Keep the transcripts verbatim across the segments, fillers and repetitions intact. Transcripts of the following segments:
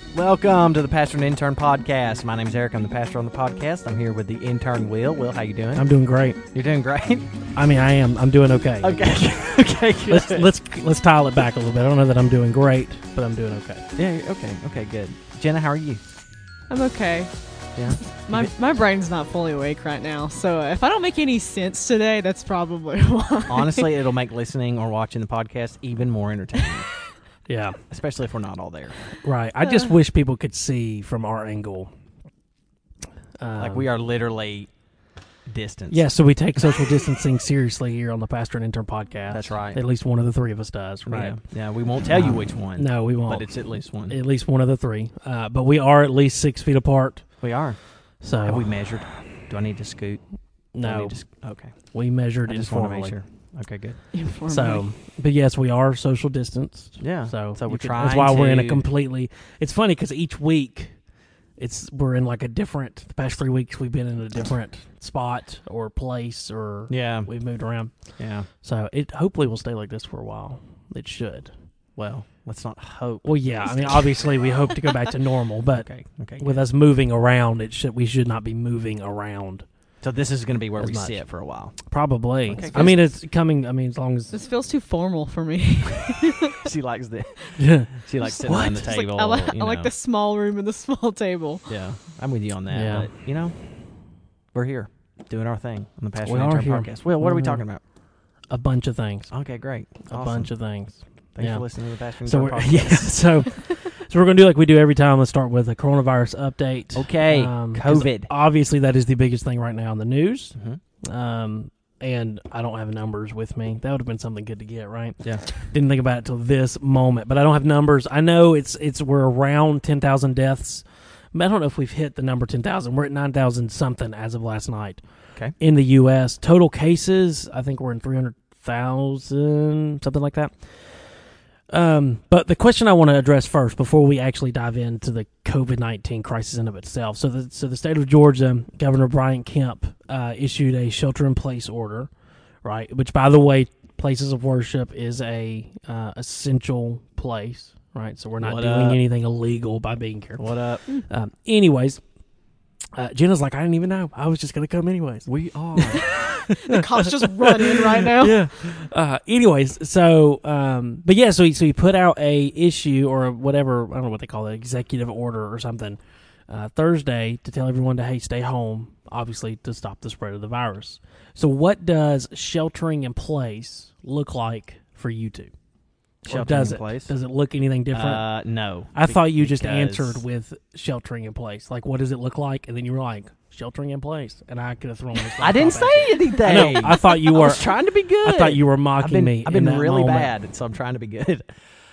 Welcome to the Pastor and Intern Podcast. My name is Eric. I'm the pastor on the podcast. I'm here with the intern, Will. Will, how you doing? I'm doing great. You're doing great? I mean, I am. I'm doing okay. Okay. okay, good. Let's let's let's tile it back a little bit. I don't know that I'm doing great, but I'm doing okay. Yeah, okay. Okay, good. Jenna, how are you? I'm okay. Yeah? My my brain's not fully awake right now, so if I don't make any sense today, that's probably why. Honestly, it'll make listening or watching the podcast even more entertaining. Yeah. Especially if we're not all there. Right. I just Uh. wish people could see from our angle. Um, Like we are literally distance. Yeah, so we take social distancing seriously here on the Pastor and Intern Podcast. That's right. At least one of the three of us does, right? Yeah, yeah we won't tell you Um, which one. No, we won't. But it's at least one. At least one of the three. Uh, but we are at least six feet apart. We are. So Have we measured? Do I need to scoot? Do I No, need to sc- okay. we measured I just want to informally. make sure. Okay, good. Informally. So, but yes, we are social distanced. Yeah. So, So you we're could- trying That's why we're in a to- completely. It's funny because each week, it's we're in like a different. The past three weeks, we've been in a different spot or place, or Yeah. we've moved around. Yeah. So it hopefully will stay like this for a while. It should. Well, let's not hope. Well, yeah. I mean, obviously, we hope to go back to normal, but Okay. Okay. with us moving around, it should we should not be moving around. So this is going to be where As we much. sit for a while. Probably. Okay, I good. mean, it's coming. I mean, as long as This feels too formal for me. She likes the. yeah. She likes sitting What? on the It's like, table. I, like, you I like know. the small room and the small table. Yeah, I'm with you on that. Yeah. But you know, we're here doing our thing on the Passion We Intern are here. podcast. Well, what are we Mhm. talking about? a bunch of things. Okay, great. A Awesome. bunch of things. Thanks yeah. for listening to the Passion So Intern we're podcast. yeah. So so we're gonna do like we do every time. Let's start with a coronavirus update. Okay, Um, 'cause COVID. Obviously, that is the biggest thing right now in the news. Mhm. Um, and I don't have numbers with me. That would have been something good to get, right? Yeah. Didn't think about it till this moment, but I don't have numbers. I know it's it's we're around ten thousand deaths. But I don't know if we've hit the number ten thousand. We're at nine thousand something as of last night. Okay. In the U S total cases, I think we're in three hundred thousand, something like that. Um, but the question I want to address first, before we actually dive into the COVID nineteen crisis in of itself, so the so the state of Georgia, Governor Brian Kemp uh, issued a shelter-in-place order, right? Which, by the way, places of worship is a uh, essential place, right? So we're not What doing up? anything illegal by being here. What up? Um, anyways, uh, Jenna's like, I didn't even know. I was just going to come anyways. We are. The cops just run in right now. Yeah. Uh, anyways, so, um, but yeah, so he, so he put out a issue or a whatever, I don't know what they call it, executive order or something, uh, Thursday to tell everyone to, hey, stay home, obviously to stop the spread of the virus. So what does sheltering in place look like for you two? Or Sheltering does in it? place? Does it look anything different? Uh, no. I thought you just because- answered with sheltering in place. Like, what does it look like? And then you were like, sheltering in place. And I could have thrown this. I didn't laptop say at you. anything. I know. I thought you I were. was trying to be good. I thought you were mocking I've been, me. I've in been that really moment. bad, so I'm trying to be good.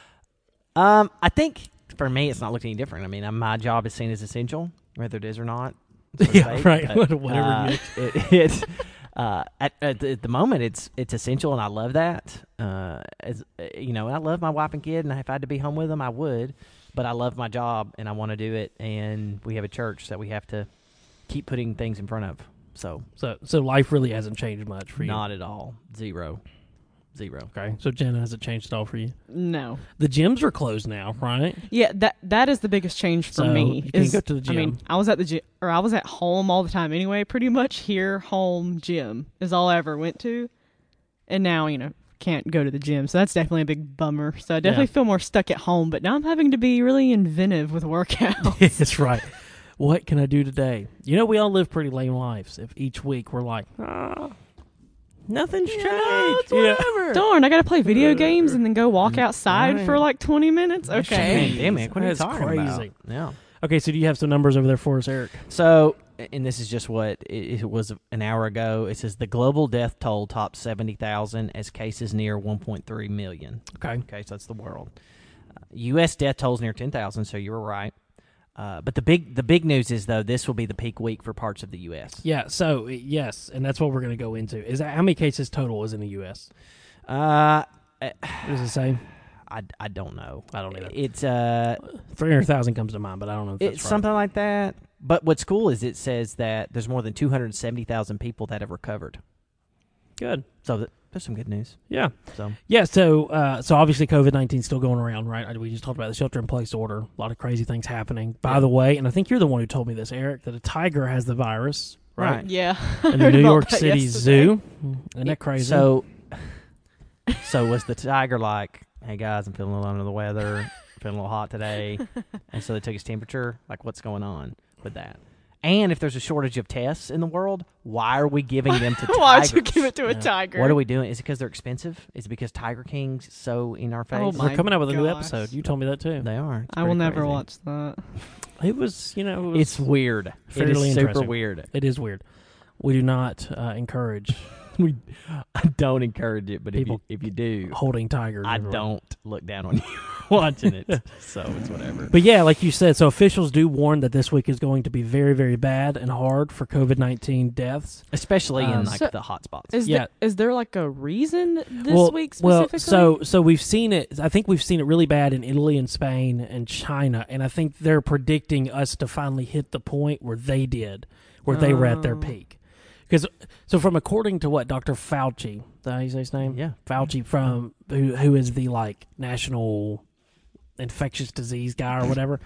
Um, I think for me, it's not looking any different. I mean, uh, my job is seen as essential, whether it is or not. so to Yeah, say, right. but, Whatever uh, you- it, it uh, at, at, the, at the moment, it's it's essential, and I love that. Uh, as you know, I love my wife and kid, and if I had to be home with them, I would. But I love my job, and I want to do it. And we have a church that we have to keep putting things in front of. So So, so life really hasn't changed much for you. not at all. Zero. Zero. Okay. So Jenna, has it changed at all for you? No. The gyms are closed now, right? Yeah, that that is the biggest change for So me. you can't is- go to the I mean, gym. I was at the gym, or I was at home all the time anyway. Pretty much here, home, gym is all I ever went to, and now you know can't go to the gym. So that's definitely a big bummer. So I definitely Yeah. feel more stuck at home. But now I'm having to be really inventive with workouts. That's right. What can I do today? You know, we all live pretty lame lives. If each week we're like, ah, nothing's Yeah, changed. it's whatever. Darn, I got to play video games and then go walk outside Right. for like twenty minutes. That's Okay. Pandemic. What are you That's talking crazy. about? Yeah. Okay, so do you have some numbers over there for us, Eric? So, and this is just what it, it was an hour ago. It says the global death toll tops seventy thousand as cases near one point three million. Okay. Okay, so that's the world. Uh, U S death tolls near ten thousand, so you were right. Uh, but the big the big news is, though, this will be the peak week for parts of the U S. Yeah, so, yes, and that's what we're going to go into. Is that how many cases total is in the U S? Uh, What does it say? I, I don't know. I don't either. It's uh, three hundred thousand comes to mind, but I don't know if that's it's right. something like that. But what's cool is it says that there's more than two hundred seventy thousand people that have recovered. Good. So that there's some good news. Yeah. So Yeah, so uh, so obviously COVID nineteen is still going around, right? We just talked about the shelter-in-place order. A lot of crazy things happening. By Yeah. the way, and I think you're the one who told me this, Eric, that a tiger has the virus, right? Right. Yeah. In the Heard New about York that City yesterday. Zoo. Isn't that crazy? So, so was the tiger like, hey guys, I'm feeling a little under the weather, feeling a little hot today, and so they took his temperature? Like, what's going on with that? And if there's a shortage of tests in the world, why are we giving them to tigers? Why'd you give it to a Yeah. tiger? What are we doing? Is it because they're expensive? Is it because Tiger King's so in our face? Oh They're my coming out with a new gosh. episode. You told me that too. They are. It's I will pretty never crazy. watch that. It was, you know, it was, It's weird. It fairly is super interesting. weird. it is weird. We do not uh, encourage We, I don't encourage it, but People- if you, if you do, holding tigers. I everywhere. don't look down on you watching it. So it's whatever. But yeah, like you said, so officials do warn that this week is going to be very, very bad and hard for COVID nineteen deaths. Especially Um, in like So- the hot spots. Is Yeah. there, is there like a reason this well, week well, specifically? so so we've seen it. I think we've seen it really bad in Italy and Spain and China, and I think they're predicting us to finally hit the point where they did, where they were at their Oh. peak. Because so from according to what Doctor Fauci, is that how you say his name? Yeah. Fauci from who who is the like national infectious disease guy or whatever.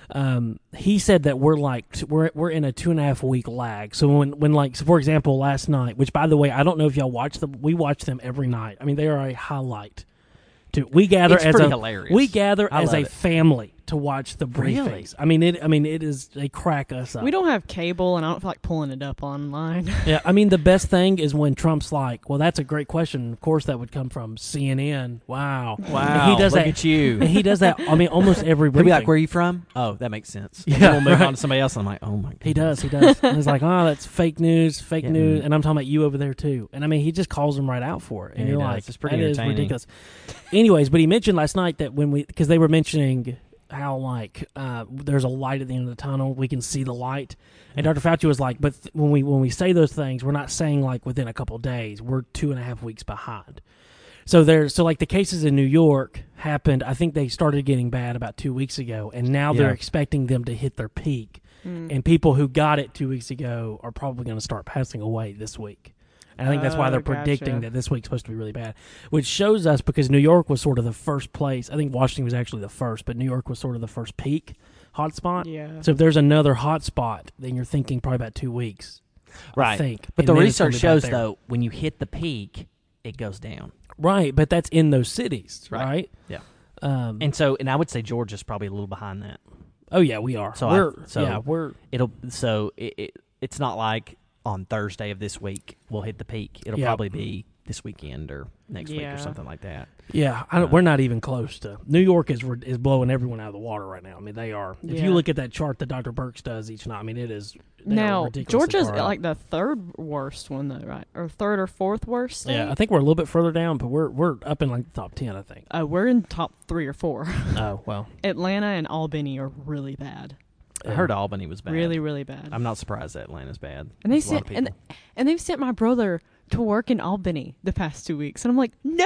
Um, he said that we're like t- we're we're in a two and a half week lag. So when when like so for example last night, which by the way I don't know if y'all watch them, we watch them every night. I mean they are a highlight. To we gather It's as pretty a hilarious. we gather I as love a it. family to watch the briefings. Really? I mean it. I mean it is they crack us up. we don't have cable, and I don't feel like pulling it up online. Yeah, I mean the best thing is when Trump's like, "Well, that's a great question." Of course, that would come from C N N. Wow, Wow. And he does look that. at you. And he does that. I mean, almost every He'll briefing. be like, "Where are you from?" Oh, that makes sense. And Yeah, then we'll move right. on to somebody else. And I'm like, "Oh my god." He does. He does. And he's like, "Oh, that's fake news, fake Yeah. news," and I'm talking about you over there too. And I mean, he just calls them right out for it, and Yeah, he you're does. like, It's pretty "That is entertaining. ridiculous." Anyways, but he mentioned last night that when we, because they were mentioning how like uh, there's a light at the end of the tunnel, we can see the light, and Doctor Fauci was like, "But th- when we when we say those things, we're not saying like within a couple of days. We're two and a half weeks behind." So there, so like the cases in New York happened. I think they started getting bad about two weeks ago, and now they're Yeah. expecting them to hit their peak. Mm. And people who got it two weeks ago are probably going to start passing away this week. And I think that's why Oh, they're predicting gotcha. that this week's supposed to be really bad, which shows us because New York was sort of the first place. I think Washington was actually the first, but New York was sort of the first peak hotspot. Yeah. So if there's another hotspot, then you're thinking probably about two weeks. I Right. think. But And the then it's gonna research be back shows there. though, when you hit the peak, it goes down. Right, but that's in those cities, right? Right. Yeah. Um, And so, and I would say Georgia's probably a little behind that. oh yeah, we are. So I- we're so- yeah, we're It'll so it, it it's not like on Thursday of this week we'll hit the peak. It'll Yeah. probably be this weekend or next week Yeah. or something like that. Yeah, I don't, Uh, we're not even close to. New York is is blowing everyone out of the water right now. I mean, they are. If you Yeah. look at that chart that Doctor Burks does each night, I mean, it is. they are Now ridiculously Georgia's far out. like the third worst one though, right? Or third or fourth worst state? Yeah, I think we're a little bit further down, but we're we're up in like the top ten, I think. Uh, we're in top three or four. Oh well, Atlanta and Albany are really bad. I heard Albany was bad. Really, really bad. I'm not surprised that Atlanta's bad. and they There's a lot sent of and people. and they've sent my brother to work in Albany the past two weeks, and I'm like, no,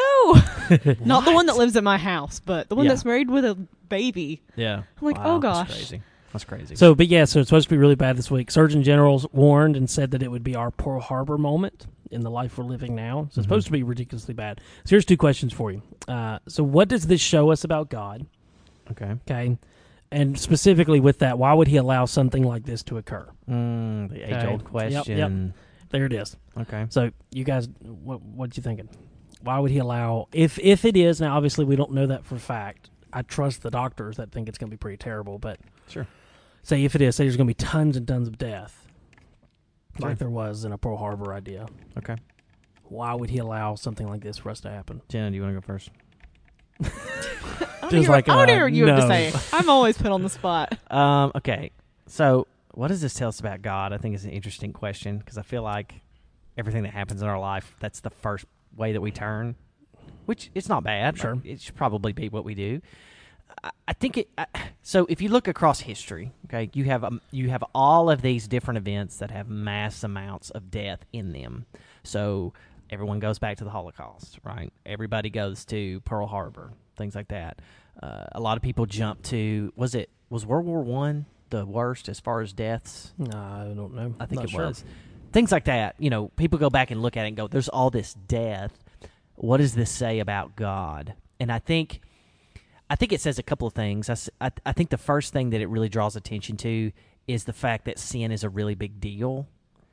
not the one that lives at my house, but the one Yeah. that's married with a baby. Yeah. I'm like, Wow, oh gosh. That's crazy. That's crazy. So, but yeah, so it's supposed to be really bad this week. Surgeon Generals warned and said that it would be our Pearl Harbor moment in the life we're living now. So it's Mhm. supposed to be ridiculously bad. So here's two questions for you. Uh, so what does this show us about God? okay. Okay. And specifically with that, why would he allow something like this to occur? Mm, the Okay. age-old Yep, question. yep. There it is. Okay. So you guys, what what you thinking? Why would he allow? If if it is now, obviously we don't know that for a fact. I trust the doctors that think it's going to be pretty terrible. But Sure. say if it is, say there's going to be tons and tons of death, Sure. like there was in a Pearl Harbor idea. Okay. Why would he allow something like this for us to happen? Jenna, do you want to go first? I don't Just hear, like, I don't uh, hear what you have to no. say. I'm always put on the spot. Um, okay. So, what does this tell us about God? I think it's an interesting question because I feel like everything that happens in our life, that's the first way that we turn, which it's not bad. Sure. It should probably be what we do. I, I think it. I, so, if you look across history, okay, you have um, you have all of these different events that have mass amounts of death in them. So, everyone goes back to the Holocaust, right? Everybody goes to Pearl Harbor, things like that. Uh, a lot of people jump to was it was World War One the worst as far as deaths? No, I don't know. I think Not it sure. was. Things like that. You know, people go back and look at it and go, "There's all this death." what does this say about God? And I think I think it says a couple of things. I, s- I- I think the first thing that it really draws attention to is the fact that sin is a really big deal.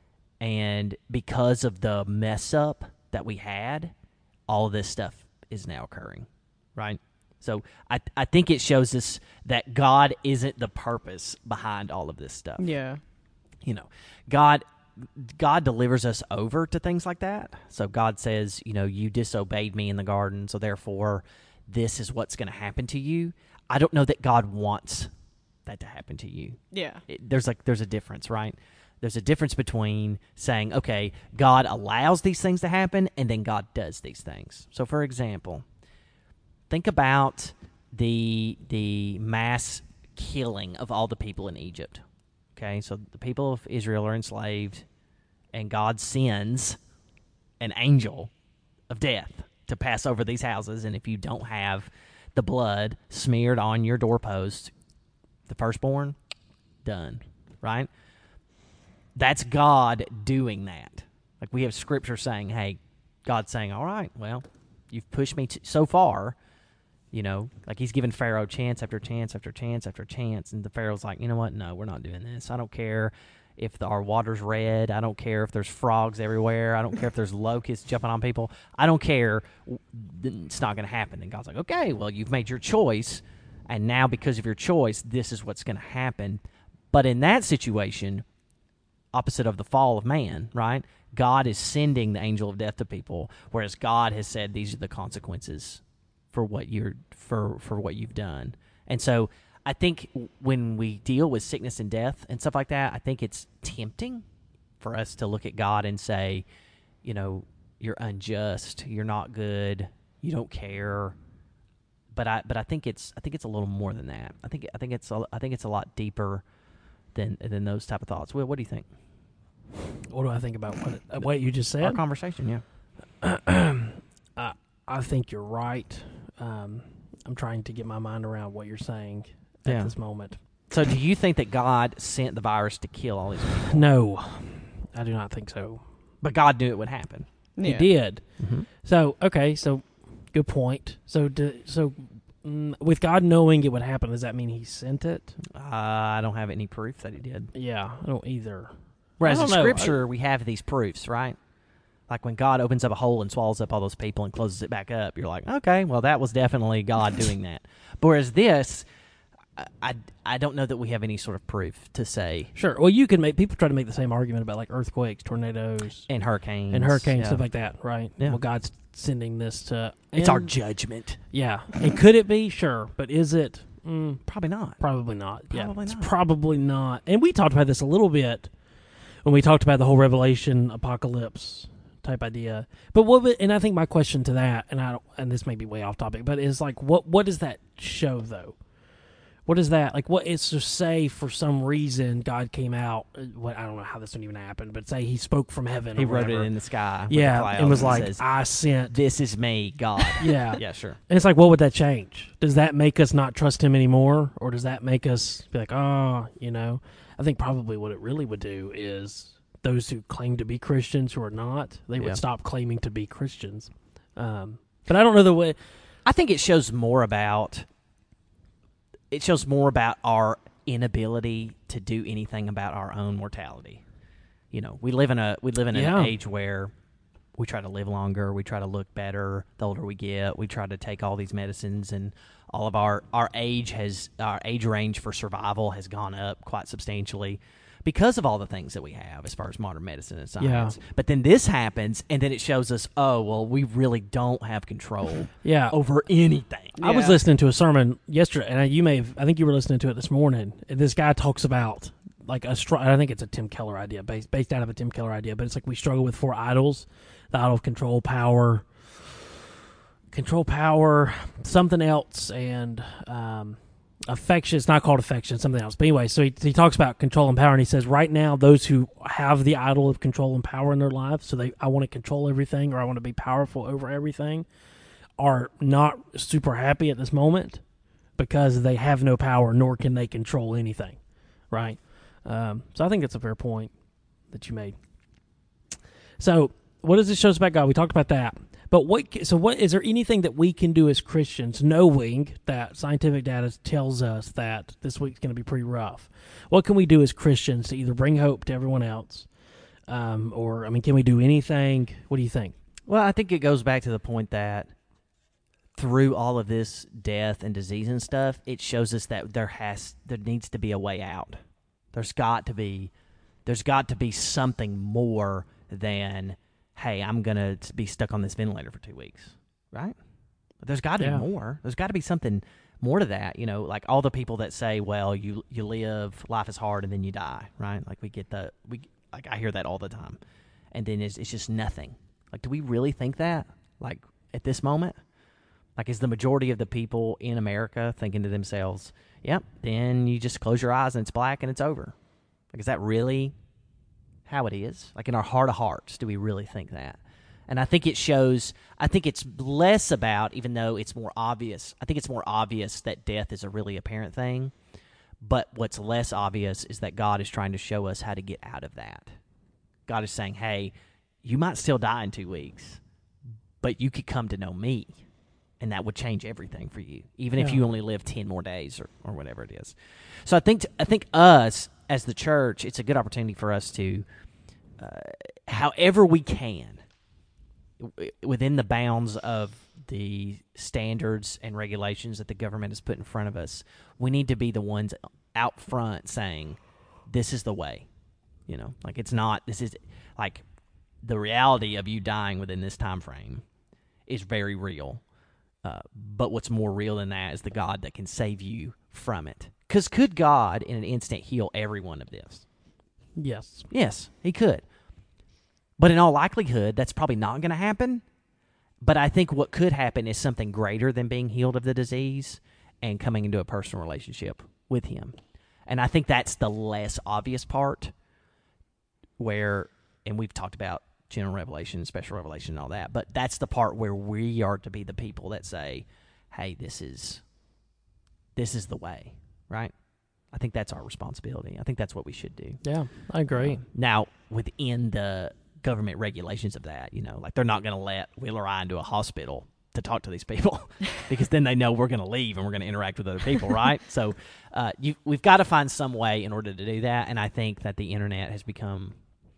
And because of the mess up that we had, all of this stuff is now occurring, right? So I I think it shows us that God isn't the purpose behind all of this stuff. Yeah. You know, God God delivers us over to things like that. So God says, you know, you disobeyed me in the garden, so therefore this is what's going to happen to you. I don't know that God wants that to happen to you. Yeah. It, there's like there's a difference, right? There's a difference between saying, okay, God allows these things to happen, and then God does these things. So, for example, think about the the mass killing of all the people in Egypt. Okay, so the people of Israel are enslaved, and God sends an angel of death to pass over these houses, and if you don't have the blood smeared on your doorpost, the firstborn, done, right? That's God doing that. Like, we have scripture saying, hey, God's saying, all right, well, you've pushed me t- so far, you know, like he's giving Pharaoh chance after chance after chance after chance, and the Pharaoh's like, you know what, no, we're not doing this. I don't care if the, our water's red. I don't care if there's frogs everywhere. I don't care if there's locusts jumping on people. I don't care. It's not going to happen. And God's like, okay, well, you've made your choice, and now because of your choice, this is what's going to happen. But in that situation, opposite of the fall of man, right? God is sending the angel of death to people, whereas God has said these are the consequences for what you're for for what you've done. And so I think when we deal with sickness and death and stuff like that, I think it's tempting for us to look at God and say, you know, you're unjust, you're not good, you don't care. But I but I think it's I think it's a little more than that. I think I think it's a, I think it's a lot deeper than than those type of thoughts. Well, what do you think? What do I think about what, uh, what you just Our said? conversation, yeah. I, I think you're right. Um, I'm trying to get my mind around what you're saying at Yeah. this moment. So do you think that God sent the virus to kill all these people? No, I do not think so. But God knew it would happen. He Yeah. did. Mm-hmm. So, okay, so good point. So, do, so mm, with God knowing it would happen, does that mean he sent it? Uh, I don't have any proof that he did. Yeah, I don't either. Whereas I in don't know. Scripture, we have these proofs, right? Like when God opens up a hole and swallows up all those people and closes it back up, you're like, okay, well, that was definitely God doing that. But whereas this, I, I, I don't know that we have any sort of proof to say. Sure. Well, you can make people try to make the same argument about like earthquakes, tornadoes, And hurricanes. and hurricanes, yeah. stuff like that, right? Yeah. Well, God's sending this to. It's our and- judgment. Yeah. And could it be? Sure. But is it? Mm, Probably not. probably not. yeah. Probably It's not. probably not. And we talked about this a little bit when we talked about the whole Revelation apocalypse type idea. But what? would- And I think my question to that, and I don't, and this may be way off topic, but is like, what? What does that show though? What is that like? What it's to say for some reason God came out. uh, What I don't know how this would even happen, but say He spoke from heaven. He or wrote whatever. it in the sky. with the Yeah, clouds and was like, says, I sent. this is me, God. Yeah. Yeah, sure. And it's like, what would that change? Does that make us not trust him anymore? Or does that make us be like, oh, you know? I think probably what it really would do is those who claim to be Christians who are not, they Yeah. would stop claiming to be Christians. Um, but I don't know the way. I think it shows more about it shows more about our inability to do anything about our own mortality. You know, we live in a we live in Yeah. an age where we try to live longer, we try to look better the older we get, we try to take all these medicines, and all of our our age has our age range for survival has gone up quite substantially because of all the things that we have as far as modern medicine and science. Yeah. But then this happens, and then it shows us, oh, well, we really don't have control Yeah. over anything. I was Yeah. listening to a sermon yesterday, and I, you may have, I think you were listening to it this morning. And this guy talks about, like, a str- I think it's a Tim Keller idea, based, based out of a Tim Keller idea, but it's like we struggle with four idols the idol of control, power, control, power, something else, and um, affection. It's not called affection, it's something else. But anyway, so he, he talks about control and power, and he says, right now, those who have the idol of control and power in their lives, so they, I want to control everything, or I want to be powerful over everything, are not super happy at this moment because they have no power, nor can they control anything, right? Um, so I think that's a fair point that you made. So what does this show us about God? We talked about that. But what? So what is there anything that we can do as Christians, knowing that scientific data tells us that this week's going to be pretty rough? What can we do as Christians to either bring hope to everyone else, um, or I mean, can we do anything? What do you think? Well, I think it goes back to the point that through all of this death and disease and stuff, it shows us that there has there needs to be a way out. There's got to be there's got to be something more than, hey, I'm going to be stuck on this ventilator for two weeks, right? But there's got to Yeah. be more. There's got to be something more to that, you know, like all the people that say, well, you you live, life is hard, and then you die, right? Like we get the, we like I hear that all the time. And then it's, it's just nothing. Like, do we really think that, like, at this moment? Like, is the majority of the people in America thinking to themselves, yep, then you just close your eyes and it's black and it's over? Like, is that really how it is? Like, in our heart of hearts, do we really think that? And I think it shows, I think it's less about, even though it's more obvious, I think it's more obvious that death is a really apparent thing. But what's less obvious is that God is trying to show us how to get out of that. God is saying, hey, you might still die in two weeks, but you could come to know me, and that would change everything for you, even if Yeah. you only live ten more days or, or whatever it is. So I think, I think us, as the church, it's a good opportunity for us to, uh, however we can, within the bounds of the standards and regulations that the government has put in front of us, we need to be the ones out front saying, this is the way. You know, like it's not, this is, like, the reality of you dying within this time frame is very real. Uh, but what's more real than that is the God that can save you from it. Because could God, in an instant, heal every one of this? Yes. Yes, he could. But in all likelihood, that's probably not going to happen. But I think what could happen is something greater than being healed of the disease and coming into a personal relationship with him. And I think that's the less obvious part where, and we've talked about general revelation, special revelation, and all that, but that's the part where we are to be the people that say, hey, this is this is the way, right? I think that's our responsibility. I think that's what we should do. Yeah, I agree. Uh, now, within the government regulations of that, you know, like they're not going to let Will or I into a hospital to talk to these people because then they know we're going to leave and we're going to interact with other people, right? So uh, you, we've got to find some way in order to do that, and I think that the internet has become,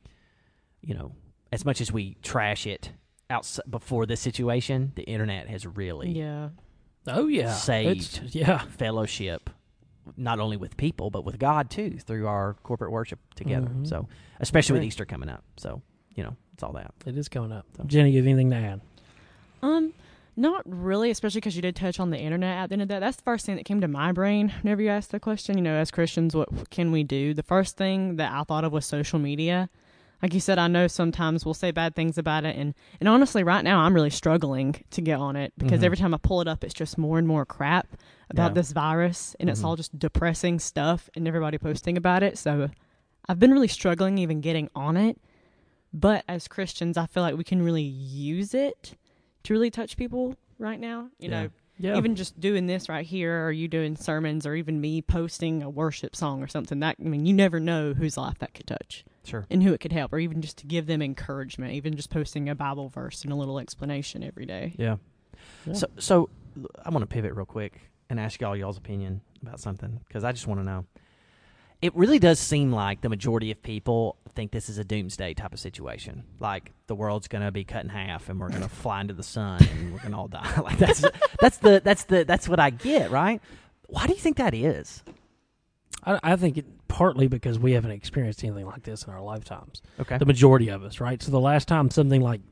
you know, as much as we trash it out before this situation, the internet has really Yeah. Oh yeah, saved It's- yeah. fellowship, not only with people, but with God, too, through our corporate worship together. Mhm. So, especially with Right. Easter coming up. So, you know, it's all that. It is coming up. So. Jenny, you have anything to add? Um, not really, especially because you did touch on the internet at the end of that. That's the first thing that came to my brain whenever you asked the question. You know, as Christians, what can we do? The first thing that I thought of was social media. Like you said, I know sometimes we'll say bad things about it, and, and honestly, right now, I'm really struggling to get on it because Mhm. every time I pull it up, it's just more and more crap about Yeah. this virus, and it's Mhm. all just depressing stuff, and everybody posting about it. So I've been really struggling even getting on it. But as Christians, I feel like we can really use it to really touch people right now. You Yeah. know, Yeah. even just doing this right here, or you doing sermons, or even me posting a worship song or something. That I mean, you never know whose life that could touch. Sure. And who it could help, or even just to give them encouragement, even just posting a Bible verse and a little explanation every day. Yeah. Yeah. So, so I want to pivot real quick and ask y'all y'all's opinion about something, because I just want to know. It really does seem like the majority of people think this is a doomsday type of situation. Like the world's going to be cut in half, and we're going to fly into the sun, and we're going to all die. Like that's that's the that's the that's what I get, right? Why do you think that is? I, I think it partly because we haven't experienced anything like this in our lifetimes. Okay. The majority of us, right? So the last time something like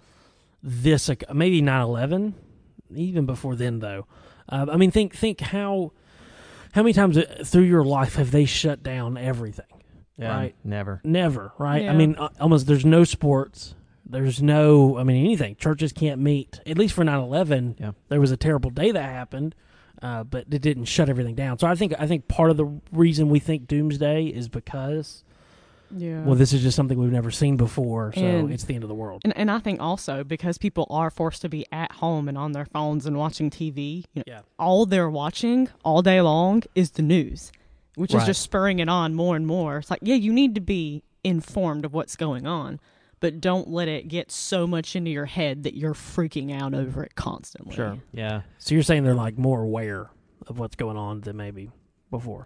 this, like maybe nine eleven, even before then, though. Uh, I mean, think think how how many times through your life have they shut down everything? Yeah, right? Never. Never, right? Yeah. I mean, uh, almost there's no sports. There's no, I mean, anything. Churches can't meet. At least for nine eleven, Yeah. there was a terrible day that happened, uh, but it didn't shut everything down. So I think I think part of the reason we think doomsday is because, Yeah. well, this is just something we've never seen before, so And- it's the end of the world. And and I think also because people are forced to be at home and on their phones and watching T V, you know, Yeah. all they're watching all day long is the news, which Right. is just spurring it on more and more. It's like, yeah, you need to be informed of what's going on, but don't let it get so much into your head that you're freaking out over it constantly. Sure. Yeah. So you're saying they're like more aware of what's going on than maybe before?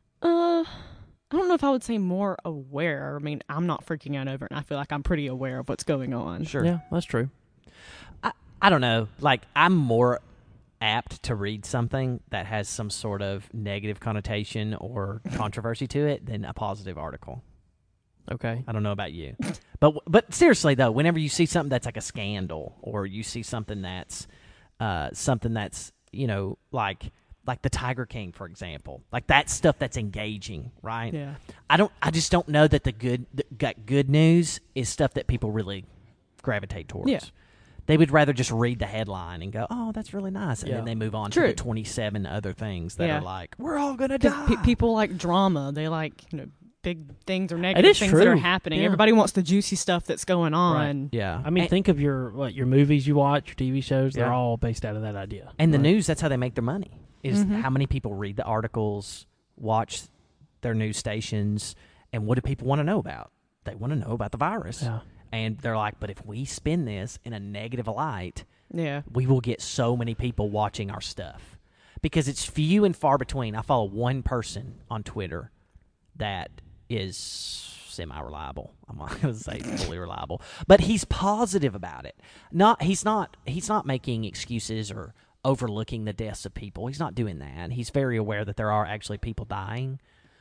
Uh, I don't know if I would say more aware. I mean, I'm not freaking out over it, and I feel like I'm pretty aware of what's going on. Sure. Yeah, that's true. I, I don't know. Like, I'm more apt to read something that has some sort of negative connotation or controversy to it than a positive article. Okay. I don't know about you. But but seriously, though, whenever you see something that's like a scandal or you see something that's uh, something that's, you know, like like the Tiger King, for example, like that stuff that's engaging, right? Yeah. I don't. I just don't know that the good that good news is stuff that people really gravitate towards. Yeah. They would rather just read the headline and go, "Oh, that's really nice," and Yeah. then they move on True. to the twenty-seven other things that Yeah. are like, "We're all gonna 'Cause die." pe- people like drama. They like, you know, big things or negative is things that are true. happening. Yeah. Everybody wants the juicy stuff that's going on. Right. Yeah, I mean, and, think of your what your movies you watch, your T V shows. They're Yeah. all based out of that idea. and the Right. news. That's how they make their money. Is Mhm. how many people read the articles, watch their news stations, and what do people want to know about? They want to know about the virus, Yeah. and they're like, "But if we spin this in a negative light, Yeah. we will get so many people watching our stuff because it's few and far between." I follow one person on Twitter that is semi-reliable. I'm not going to say fully reliable, but he's positive about it. Not he's not he's not making excuses or overlooking the deaths of people. He's not doing that. He's very aware that there are actually people dying,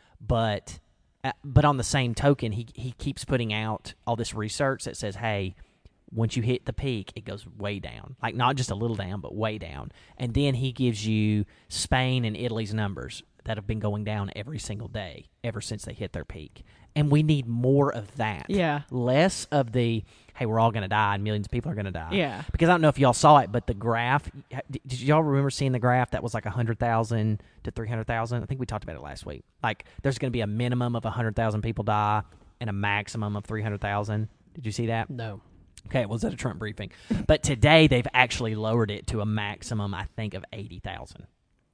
but uh, but on the same token, he he keeps putting out all this research that says, "Hey, once you hit the peak, it goes way down. Like not just a little down, but way down." And then he gives you Spain and Italy's numbers that have been going down every single day ever since they hit their peak. And we need more of that. Yeah. Less of the, hey, we're all going to die and millions of people are going to die. Yeah. Because I don't know if y'all saw it, but the graph, did y'all remember seeing the graph that was like one hundred thousand to three hundred thousand? I think we talked about it last week. Like there's going to be a minimum of one hundred thousand people die and a maximum of three hundred thousand. Did you see that? No. Okay, it was at a Trump briefing. But today they've actually lowered it to a maximum, I think, of eighty thousand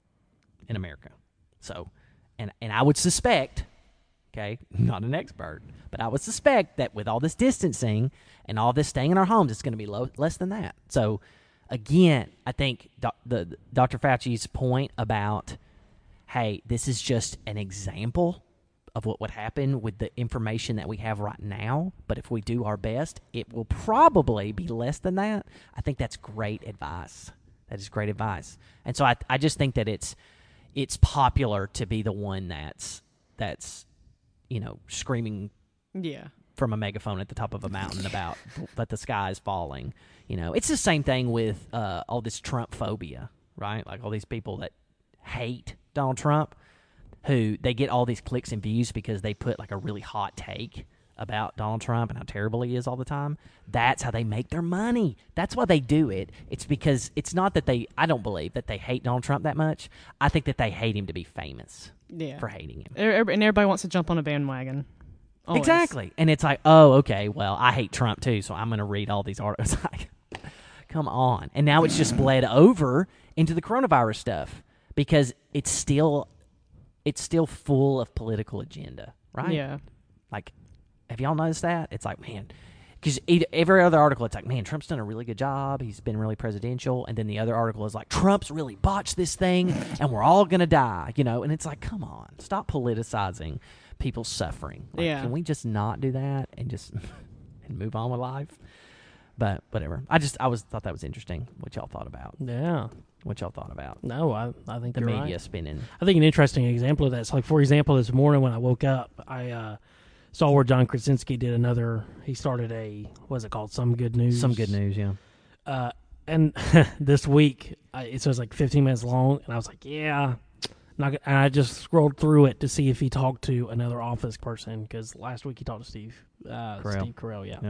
in America. So, and and I would suspect, okay, not an expert, but I would suspect that with all this distancing and all this staying in our homes, it's going to be low, less than that. So, again, I think doc, the Doctor Fauci's point about, hey, this is just an example of what would happen with the information that we have right now, but if we do our best, it will probably be less than that. I think that's great advice. That is great advice. And so I I just think that it's it's popular to be the one that's that's you know screaming Yeah. from a megaphone at the top of a mountain about that the sky is falling. You know, it's the same thing with uh, all this Trump phobia, right? Like all these people that hate Donald Trump, who they get all these clicks and views because they put like a really hot take about Donald Trump and how terrible he is all the time. That's how they make their money. That's why they do it. It's because it's not that they, I don't believe that they hate Donald Trump that much. I think that they hate him to be famous Yeah. for hating him. Er- And everybody wants to jump on a bandwagon. Always. Exactly. And it's like, oh, okay, well, I hate Trump too, so I'm going to read all these articles. Like, come on. And now it's just bled over into the coronavirus stuff because it's still it's still full of political agenda, right? Yeah. Like, have y'all noticed that? It's like, man, because every other article, it's like, man, Trump's done a really good job. He's been really presidential. And then the other article is like, Trump's really botched this thing, and we're all going to die, you know? And it's like, come on, stop politicizing people's suffering. Like, Yeah. Can we just not do that and just and move on with life? But whatever. I just, I was thought that was interesting what y'all thought about. Yeah. What y'all thought about. No, I I think The you're media right. spinning. I think an interesting example of that is like, for example, this morning when I woke up, I uh, saw where John Krasinski did another. He started a what's it called? Some Good News. Some good news, yeah. Uh, and this week, I, it was like fifteen minutes long, and I was like, yeah. Not, gonna- and I just scrolled through it to see if he talked to another Office person because last week he talked to Steve uh, Carell. Steve Carell, yeah. Yeah.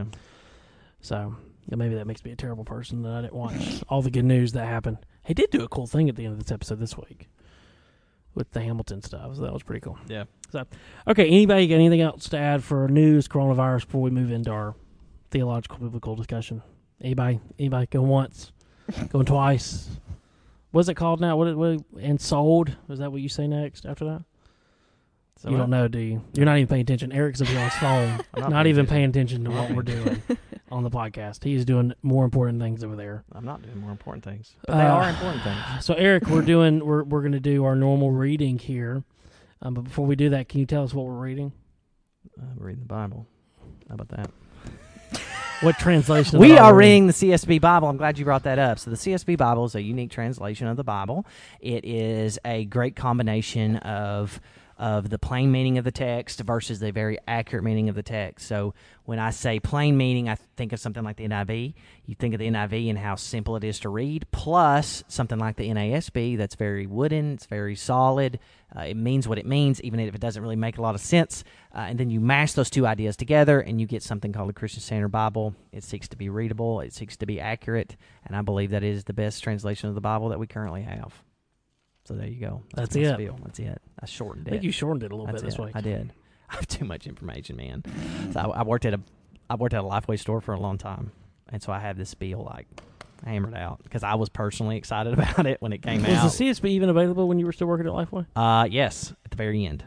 So yeah, maybe that makes me a terrible person that I didn't watch all the good news that happened. He did do a cool thing at the end of this episode this week with the Hamilton stuff, so that was pretty cool. Yeah. So, okay, anybody got anything else to add for news, coronavirus, before we move into our theological, biblical discussion? Anybody? Anybody going once? Going twice? What's it called now? What? What? And sold? Is that what you say next after that? So you what? don't know, do you? You're not even paying attention. Eric's up here on his phone, I'm not, not even paying paying attention to I'm not what we're paying doing on the podcast. He's doing more important things over there. I'm not doing more important things, but they Uh, are important things. So, Eric, we're doing we're we're going to do our normal reading here. Um, but before we do that, can you tell us what we're reading? Uh, we're reading the Bible. How about that? What translation? of We the are Bible reading the C S B Bible. I'm glad you brought that up. So the C S B Bible is a unique translation of the Bible. It is a great combination of of the plain meaning of the text versus the very accurate meaning of the text. So when I say plain meaning, I think of something like the N I V. You think of the N I V and how simple it is to read, plus something like the N A S B that's very wooden, it's very solid. Uh, it means what it means, even if it doesn't really make a lot of sense. Uh, and then you mash those two ideas together, and you get something called the Christian Standard Bible. It seeks to be readable. It seeks to be accurate. And I believe that is the best translation of the Bible that we currently have. So there you go. That's my it. spiel. That's it. I shortened I it. think you shortened it a little That's bit this it. week. I did. I have too much information, man. So I, I worked at a, I worked at a Lifeway store for a long time, and so I have this spiel like hammered out because I was personally excited about it when it came Was out. the C S B even available when you were still working at Lifeway? Uh, yes, at the very end.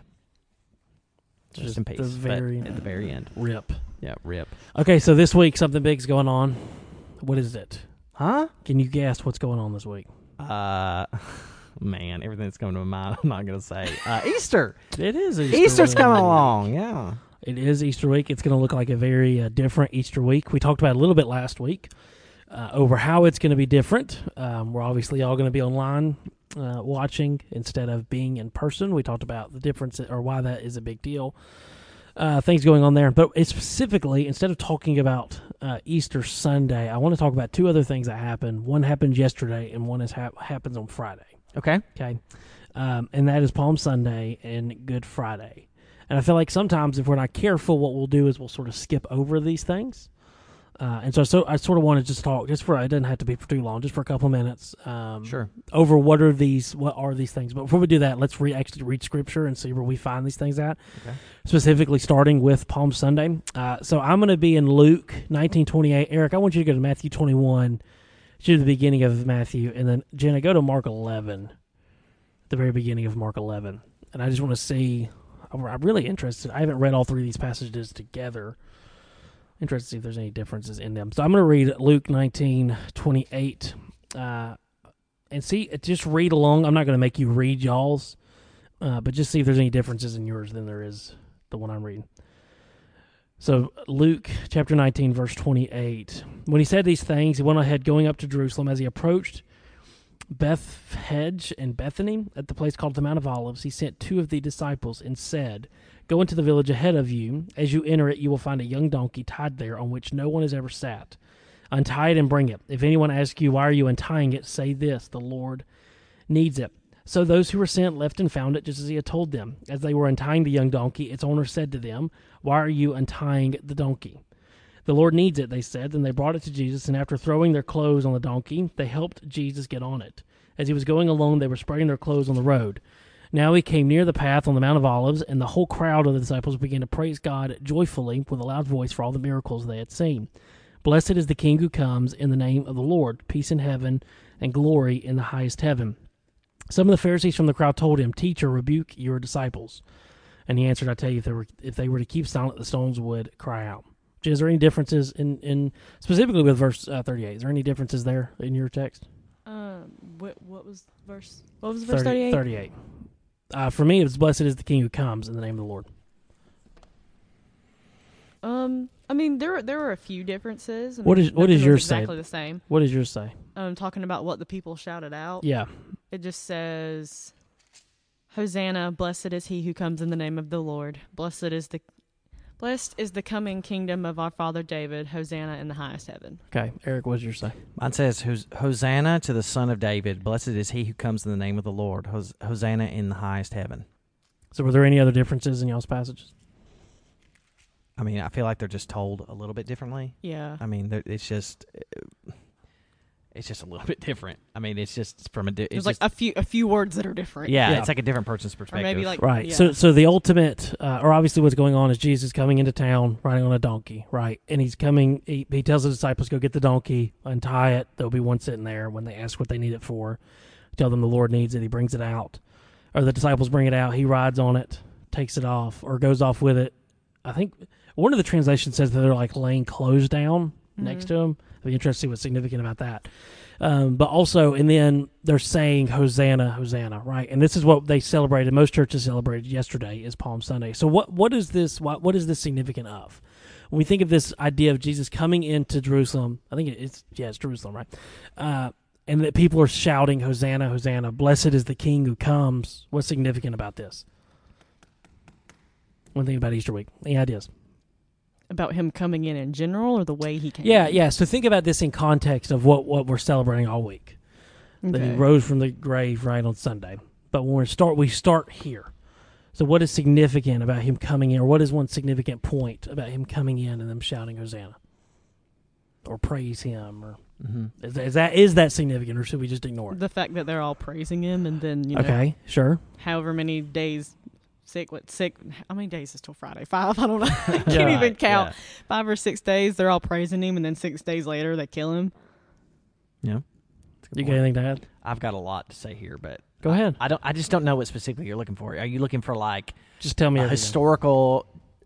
Just Just in peace. the very but at the very end. Rip. Yeah, rip. Okay, so this week something big's going on. What is it? Huh? Can you guess what's going on this week? Uh, man, everything that's coming to my mind, I'm not going to say. Uh, Easter. It is Easter Easter's week. coming along, yeah. It is Easter week. It's going to look like a very uh, different Easter week. We talked about it a little bit last week uh, over how it's going to be different. Um, we're obviously all going to be online uh, watching instead of being in person. We talked about the difference or why that is a big deal. Uh, things going on there. But it's specifically, instead of talking about uh, Easter Sunday, I want to talk about two other things that happened. One happened yesterday and one is ha- happens on Friday. Okay. Okay. Um, and that is Palm Sunday and Good Friday. And I feel like sometimes if we're not careful, what we'll do is we'll sort of skip over these things. Uh, and so, so I sort of want to just talk, just for, it doesn't have to be for too long, just for a couple of minutes. Um, Sure. Over what are these, what are these things. But before we do that, let's re- actually read Scripture and see where we find these things at. Okay. Specifically starting with Palm Sunday. Uh, so I'm going to be in Luke nineteen twenty-eight. Eric, I want you to go to Matthew twenty-one, to the beginning of Matthew. And then, Jenna, go to Mark eleven, the very beginning of Mark eleven. And I just want to see... I'm really interested. I haven't read all three of these passages together. Interested to see if there's any differences in them. So I'm going to read Luke nineteen twenty-eight, uh, and see. Just read along. I'm not going to make you read y'all's, uh, but just see if there's any differences in yours than there is the one I'm reading. So Luke chapter nineteen, verse twenty-eight. When he said these things, he went ahead, going up to Jerusalem. As he approached Bethphage and Bethany, at the place called the Mount of Olives, he sent two of the disciples and said, "Go into the village ahead of you. As you enter it, you will find a young donkey tied there on which no one has ever sat. Untie it and bring it. If anyone asks you, 'Why are you untying it?' say this, 'The Lord needs it.'" So those who were sent left and found it just as he had told them. As they were untying the young donkey, its owner said to them, "Why are you untying the donkey?" "The Lord needs it," they said. Then they brought it to Jesus, and after throwing their clothes on the donkey, they helped Jesus get on it. As he was going along, they were spreading their clothes on the road. Now he came near the path on the Mount of Olives, and the whole crowd of the disciples began to praise God joyfully with a loud voice for all the miracles they had seen. "Blessed is the King who comes in the name of the Lord, peace in heaven and glory in the highest heaven." Some of the Pharisees from the crowd told him, "Teacher, rebuke your disciples." And he answered, "I tell you, if they were, if they were to keep silent, the stones would cry out." Is there any differences in, in specifically with verse uh, thirty-eight? Is there any differences there in your text? Um, what what was verse? What was verse thirty, thirty-eight? thirty-eight. Uh, for me, it was "Blessed is the King who comes in the name of the Lord." Um, I mean, there there are a few differences. I What mean, is- what nothing is was yours say? exactly the same. What does yours say? Um, talking about what the people shouted out. Yeah. It just says, "Hosanna, blessed is he who comes in the name of the Lord. Blessed is the blessed is the coming kingdom of our father David. Hosanna in the highest heaven." Okay, Eric, what does yours say? Mine says, "Hos- Hosanna to the Son of David. Blessed is he who comes in the name of the Lord. Hos- Hosanna in the highest heaven." So were there any other differences in y'all's passages? I mean, I feel like they're just told a little bit differently. Yeah. I mean, they're- it's just... It's just a little bit different. I mean, it's just from a... Di- There's it's like just, a few a few words that are different. yeah, Yeah. it's like a different person's Or perspective. maybe like Right. Yeah. So so the ultimate, uh, or obviously what's going on is Jesus coming into town riding on a donkey, right? And he's coming, he, he tells the disciples, "Go get the donkey, untie it. There'll be one sitting there." When they ask what they need it for, tell them the Lord needs it. He brings it out. Or the disciples bring it out. He rides on it takes it off or goes off with it. I think one of the translations says that they're like laying clothes down mm-hmm. next to him. I'd be interested to see what's significant about that. Um, but also, and then they're saying Hosanna, Hosanna, right? And this is what they celebrated. Most churches celebrated yesterday is Palm Sunday. So what what is this? What what is this significant of? When we think of this idea of Jesus coming into Jerusalem, I think it's yeah, it's Jerusalem, right? Uh, and that people are shouting Hosanna, Hosanna, blessed is the King who comes. What's significant about this? One thing about Easter week. Any ideas? About him coming in in general, or the way he came Yeah, in? yeah. So think about this in context of what, what we're celebrating all week. Okay. That he rose from the grave right on Sunday. But when we start, we start here. So what is significant about him coming in, or what is one significant point about him coming in and them shouting Hosanna? Or praise him? Or mm-hmm. is, that, is, that, is that significant, or should we just ignore it? The fact that they're all praising him, and then, you know, okay, sure. however many days... Sick, what sick? How many days is till Friday? Five? I don't know. I can't yeah, even count. Yeah. Five or six days, they're all praising him, and then six days later, they kill him. Yeah. You got anything to add? I've got a lot to say here, but go ahead. I, I don't. I just don't know what specifically you're looking for. Are you looking for like just tell me a everything. historical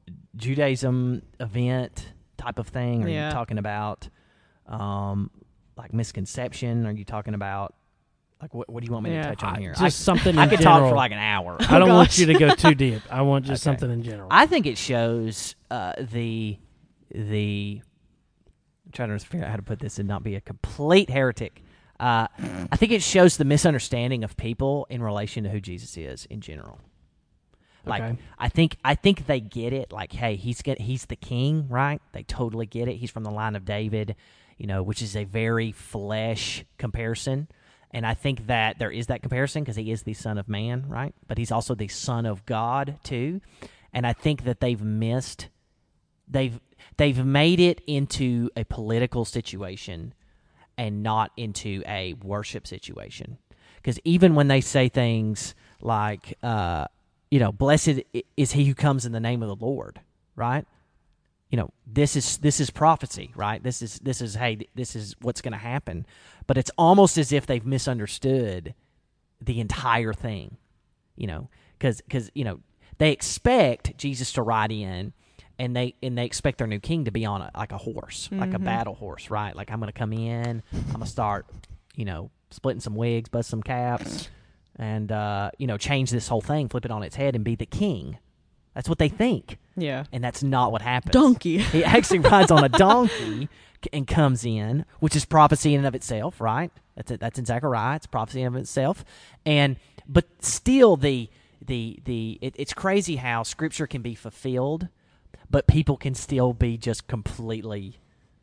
Judaism event type of thing? Are yeah. you talking about um, like misconception? Are you talking about Like, what, what do you want me yeah, to touch on here? Just I, something I in could general. talk for like an hour. I don't oh, want you to go too deep. I want just Okay. something in general. I think it shows uh, the, the, I'm trying to figure out how to put this and not be a complete heretic. Uh, I think it shows the misunderstanding of people in relation to who Jesus is in general. Like, okay. I think I think they get it. Like, hey, he's get, he's the king, right? They totally get it. He's from the line of David, you know, which is a very flesh comparison. And I think that there is that comparison because he is the Son of Man, right? But he's also the Son of God too. And I think that they've missed, they've they've made it into a political situation and not into a worship situation. Because even when they say things like, uh, you know, blessed is he who comes in the name of the Lord, right? You know, this is this is prophecy, right? This is this is hey, this is what's going to happen. But it's almost as if they've misunderstood the entire thing, you know, because because you know they expect Jesus to ride in, and they and they expect their new king to be on a, like a horse, mm-hmm. like a battle horse, right? Like I'm going to come in, I'm going to start, you know, splitting some wigs, bust some caps, and uh, you know, change this whole thing, flip it on its head, and be the king. That's what they think. Yeah. And that's not what happens. Donkey. He actually rides on a donkey and comes in, which is prophecy in and of itself, right? That's it, that's in Zechariah. It's prophecy in and of itself. And but still the the the it, it's crazy how scripture can be fulfilled, but people can still be just completely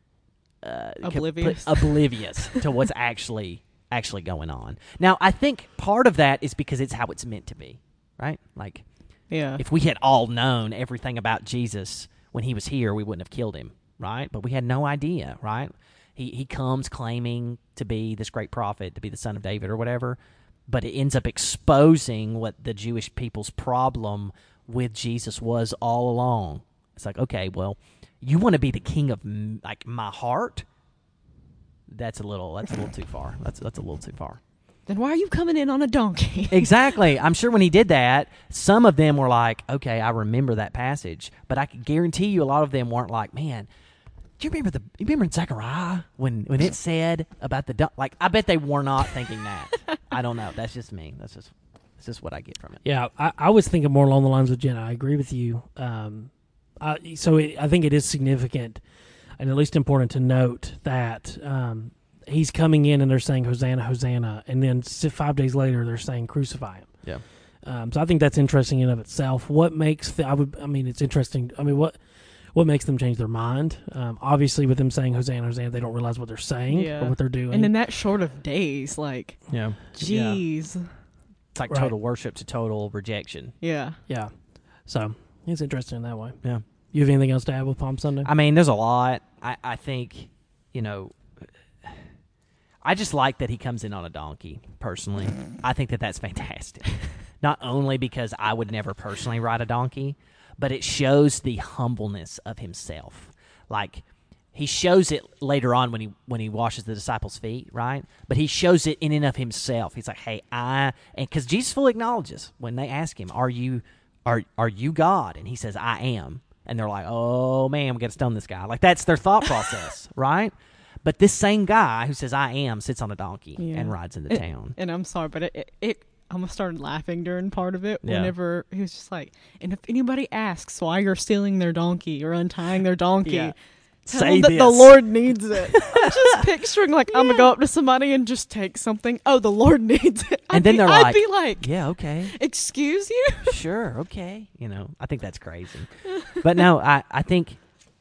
uh, oblivious com- oblivious to what's actually actually going on. Now, I think part of that is because it's how it's meant to be, right? Like Yeah. if we had all known everything about Jesus when he was here, we wouldn't have killed him, right? But we had no idea, right? He he comes claiming to be this great prophet, to be the son of David or whatever, but it ends up exposing what the Jewish people's problem with Jesus was all along. It's like, okay, well, you want to be the king of like my heart? That's a little that's a little too far. That's that's a little too far. Then why are you coming in on a donkey? Exactly. I'm sure when he did that, some of them were like, okay, I remember that passage. But I can guarantee you a lot of them weren't like, man, do you remember the you remember in Zechariah when, when it said about the don-? Like, I bet they were not thinking that. I don't know. That's just me. That's just that's just what I get from it. Yeah, I, I was thinking more along the lines of Jenna. I agree with you. Um, I, so it, I think it is significant and at least important to note that um, he's coming in and they're saying Hosanna, Hosanna, and then five days later they're saying crucify him. Yeah. Um, so I think that's interesting in of itself. What makes the, I would I mean it's interesting. I mean what what makes them change their mind? Um, obviously, with them saying Hosanna, Hosanna, they don't realize what they're saying yeah. or what they're doing. And in that short of days, like, yeah, jeez, yeah. It's like right. total worship to total rejection. Yeah, yeah. So it's interesting in that way. Yeah. You have anything else to add with Palm Sunday? I mean, there's a lot. I, I think, you know, I just like that he comes in on a donkey, personally. I think that that's fantastic. Not only because I would never personally ride a donkey, but it shows the humbleness of himself. Like, he shows it later on when he when he washes the disciples' feet, right? But he shows it in and of himself. He's like, hey, I... and because Jesus fully acknowledges when they ask him, are you are are you God? And he says, I am. And they're like, oh, man, we got to stone this guy. Like, that's their thought process, right? But this same guy who says, I am, sits on a donkey Yeah. and rides into It- town. And I'm sorry, but it, it, it I almost started laughing during part of it Yeah. whenever he was just like, and if anybody asks why you're stealing their donkey or untying their donkey, Yeah. tell Say them that this. the Lord needs it. I'm just picturing like I'm gonna go up to somebody and just take something. Oh, the Lord needs it. I'd And then be, they're I'd like- be like, Yeah, okay. excuse you? Sure, okay. You know, I think that's crazy. But no, I, I think,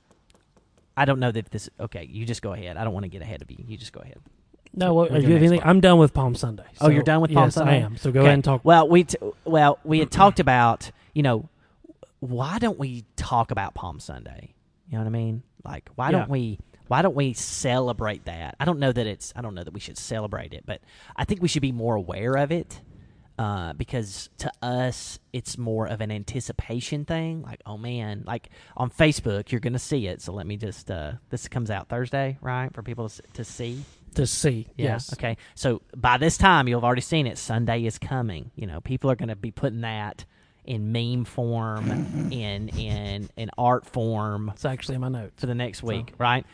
I don't know that this, okay, you just go ahead. I don't want to get ahead of you. You just go ahead. No, what, We'll if do you have next anything, one. I'm done with Palm Sunday. Oh, you're done with Palm yes, Sunday? I am. So go Okay. ahead and talk. Well, we t- well we had talked about, you know, why don't we talk about Palm Sunday? You know what I mean? Like, why Yeah. don't we why don't we celebrate that? I don't know that it's I don't know that we should celebrate it, but I think we should be more aware of it. Uh, because to us, it's more of an anticipation thing. Like, oh man, like on Facebook, you're gonna see it. So let me just uh, this comes out Thursday, right, for people to, s- to see. to see. Yeah. Yes. Okay. So by this time, you'll have already seen it. Sunday is coming. You know, people are going to be putting that in meme form, in in in art form It's actually in my notes. for the next week, right?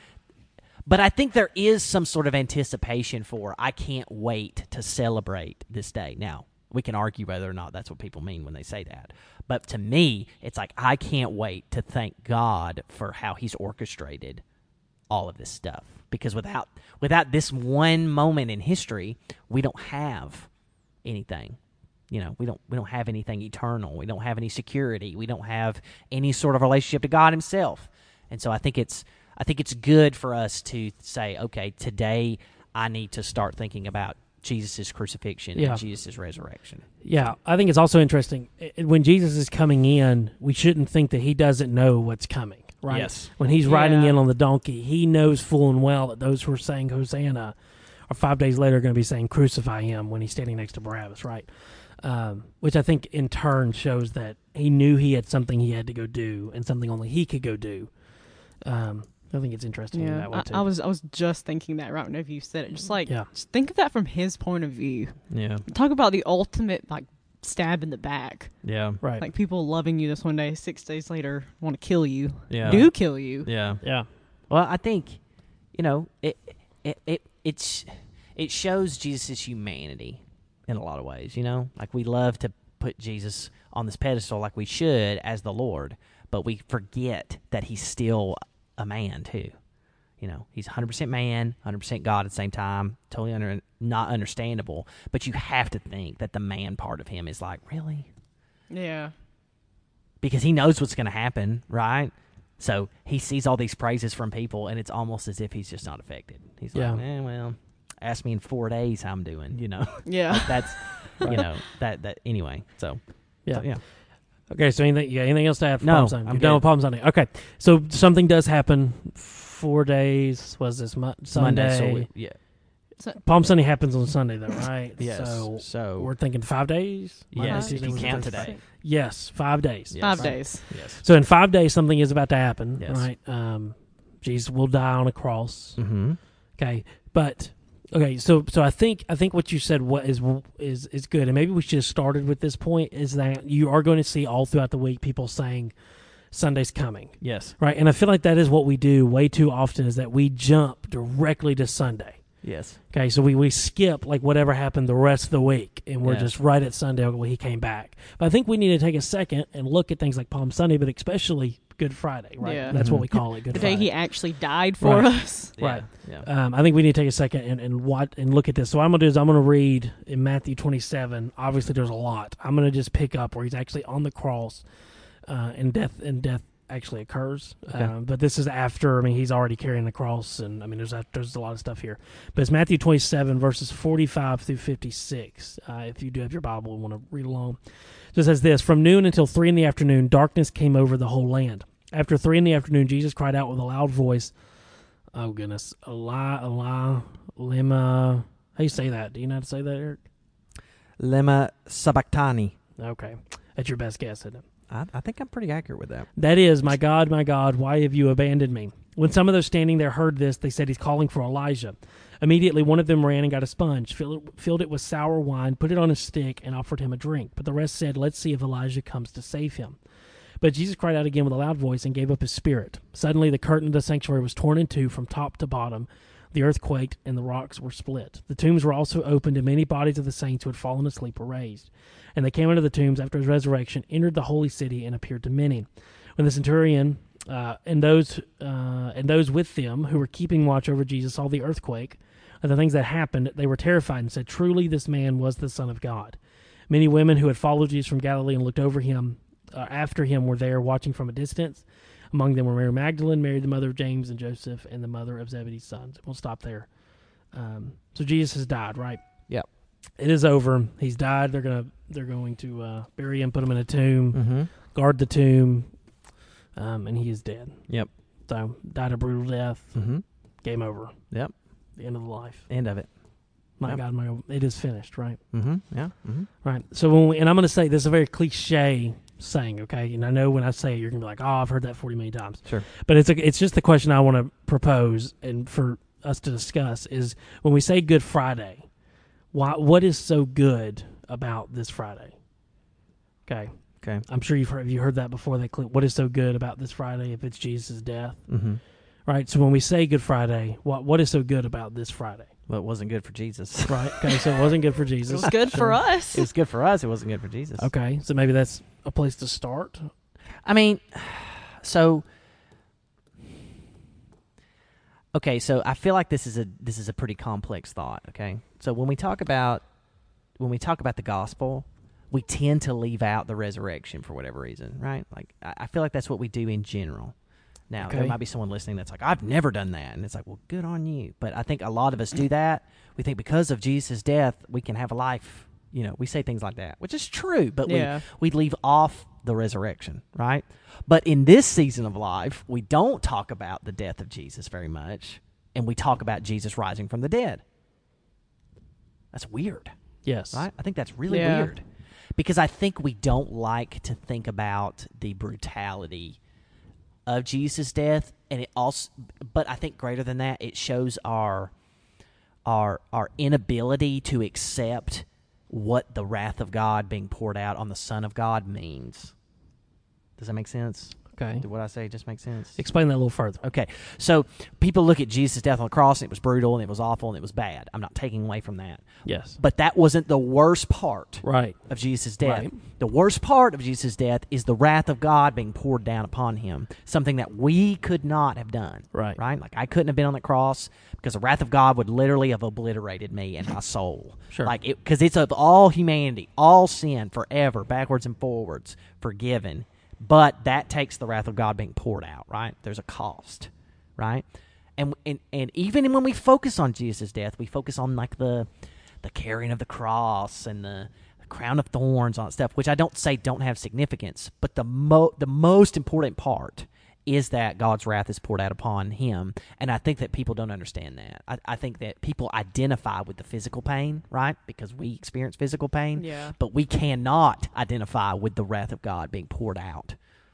But I think there is some sort of anticipation for. I can't wait to celebrate this day. Now we can argue whether or not that's what people mean when they say that. But to me, it's like I can't wait to thank God for how He's orchestrated all of this stuff. Because without without this one moment in history, we don't have anything. You know, we don't we don't have anything eternal. We don't have any security. We don't have any sort of relationship to God Himself. And so I think it's I think it's good for us to say, okay, today I need to start thinking about Jesus' crucifixion Yeah. and Jesus' resurrection. Yeah, I think it's also interesting I- when Jesus is coming in. We shouldn't think that He doesn't know what's coming. Right? Yes. When He's riding Yeah. in on the donkey, He knows full and well that those who are saying Hosanna are five days later going to be saying crucify Him when He's standing next to Barabbas. Right? Um, which I think in turn shows that He knew He had something He had to go do and something only He could go do. Um, I think it's interesting in Yeah, that way too. I, I was I was just thinking that right whenever you said it. Just like, Yeah. just think of that from His point of view. Yeah. Talk about the ultimate like stab in the back. Yeah. right. Like people loving you this one day, six days later want to kill you. Yeah. Do kill you. Yeah. yeah. Well, I think, you know, it it it it's it shows Jesus' humanity in a lot of ways. You know, like we love to put Jesus on this pedestal, like we should as the Lord, but we forget that He's still a man too. You know, He's one hundred percent man, one hundred percent God at the same time. Totally under, not understandable, but you have to think that the man part of Him is like, really? Yeah. Because He knows what's going to happen, right? So He sees all these praises from people, and it's almost as if He's just not affected. He's Yeah. like, eh, well, ask me in four days how I'm doing, you know? Yeah. Like that's, you know, that, that, anyway. So, Yeah. so, yeah. Okay, so anything, yeah, anything else to add for No, Palm Sunday? I'm You're done good. with Palm Sunday. Okay, so something does happen. Four days was this mo- Sunday? Monday, so we, yeah. Palm Sunday happens on Sunday, though, right? Yes. So, So, we're thinking five days. Monday, yes, Tuesday, if you Wednesday, count Thursday. today. Yes, five days. Yes. Five Right. days. Yes. So in five days, something is about to happen, Yes. right? Um, Jesus will die on a cross. Mm-hmm. Okay, but okay, so so I think I think what you said what is is is good, and maybe we should have started with this point is that you are going to see all throughout the week people saying Sunday's coming, Yes. right? And I feel like that is what we do way too often is that we jump directly to Sunday. Yes. Okay, so we, we skip like whatever happened the rest of the week, and we're Yeah. just right at Sunday when He came back. But I think we need to take a second and look at things like Palm Sunday, but especially Good Friday, right? Yeah. That's Mhm. what we call it, Good The Friday. day He actually died for Right. us. Right. Yeah. Um, I think we need to take a second and and watch and look at this. So what I'm gonna do is I'm gonna read in Matthew twenty-seven. Obviously, there's a lot. I'm gonna just pick up where He's actually on the cross, uh, and death and death actually occurs. Okay. Um, but this is after. I mean, He's already carrying the cross, and I mean, there's a, there's a lot of stuff here. But it's Matthew twenty-seven verses forty-five through fifty-six. Uh, if you do have your Bible and want to read along, so it says this: From noon until three in the afternoon, darkness came over the whole land. After three in the afternoon, Jesus cried out with a loud voice. Oh, goodness. Allah, Allah, lima. How you say that? Do you know how to say that, Eric? Lema sabachthani. Okay. That's your best guess, isn't it? I, I think I'm pretty accurate with that. That is, my God, my God, why have you abandoned me? When some of those standing there heard this, they said, he's calling for Elijah. Immediately, one of them ran and got a sponge, filled, filled it with sour wine, put it on a stick, and offered him a drink. But the rest said, let's see if Elijah comes to save him. But Jesus cried out again with a loud voice and gave up his spirit. Suddenly, the curtain of the sanctuary was torn in two from top to bottom. The earth quaked, and the rocks were split. The tombs were also opened, and many bodies of the saints who had fallen asleep were raised. And they came out of the tombs after his resurrection, entered the holy city, and appeared to many. When the centurion uh, and those uh, and those with them who were keeping watch over Jesus saw the earthquake and the things that happened, they were terrified and said, truly this man was the Son of God. Many women who had followed Jesus from Galilee and looked over him, uh, after him, were there watching from a distance. Among them were Mary Magdalene, Mary the mother of James and Joseph, and the mother of Zebedee's sons. We'll stop there. Um, so Jesus has died, right? Yep. It is over. He's died. They're gonna they're going to uh, bury him, put him in a tomb, Mm-hmm. guard the tomb, um, and he is dead. Yep. So died a brutal death. Mm-hmm. Game over. Yep. The end of the life. End of it. My Yep. God, my God, it is finished, right? Mm-hmm. Yeah. Mm-hmm. Right. So when we, and I'm going to say this is a very cliche saying, okay? And I know when I say it, you're going to be like, oh, I've heard that forty million times. Sure. But it's a, it's just the question I want to propose and for us to discuss is when we say Good Friday, why, what is so good about this Friday? Okay. Okay. I'm sure you've heard, have you heard that before? That clip, what is so good about this Friday if it's Jesus' death? Mm-hmm. Right. So when we say Good Friday, what what is so good about this Friday? Well, it wasn't good for Jesus. Right. Okay. So it wasn't good for Jesus. It was good for us. It was good for us. It wasn't good for Jesus. Okay. So maybe that's a place to start. I mean, so okay, so I feel like this is a this is a pretty complex thought, okay? So when we talk about when we talk about the gospel, we tend to leave out the resurrection for whatever reason, right? Like I, I feel like that's what we do in general. Now, Okay. there might be someone listening that's like, I've never done that. And it's like, well, good on you. But I think a lot of us do that. We think because of Jesus' death, we can have a life. You know, we say things like that, which is true, but Yeah. we, we leave off the resurrection, right? But in this season of life, we don't talk about the death of Jesus very much, and we talk about Jesus rising from the dead. That's weird, Yes. right? I think that's really Yeah. weird because I think we don't like to think about the brutality of Jesus' death, and it also, but I think greater than that, it shows our our our inability to accept what the wrath of God being poured out on the Son of God means. Does that make sense? Okay. Did what I say just make sense? Explain that a little further. Okay, so people look at Jesus' death on the cross, and it was brutal, and it was awful, and it was bad. I'm not taking away from that. Yes. But that wasn't the worst part Right. of Jesus' death. Right. The worst part of Jesus' death is the wrath of God being poured down upon him, something that we could not have done. Right. Right? Like, I couldn't have been on the cross because the wrath of God would literally have obliterated me and my soul. Sure. Like, because it's of all humanity, all sin, forever, backwards and forwards, forgiven. But that takes the wrath of God being poured out, right? There's a cost, right? And and, and even when we focus on Jesus' death, we focus on, like, the the carrying of the cross and the crown of thorns, all that stuff, which I don't say don't have significance, but the mo- the most important part is that God's wrath is poured out upon him, and I think that people don't understand that. I, I think that people identify with the physical pain, right, because we experience physical pain, Yeah. but we cannot identify with the wrath of God being poured out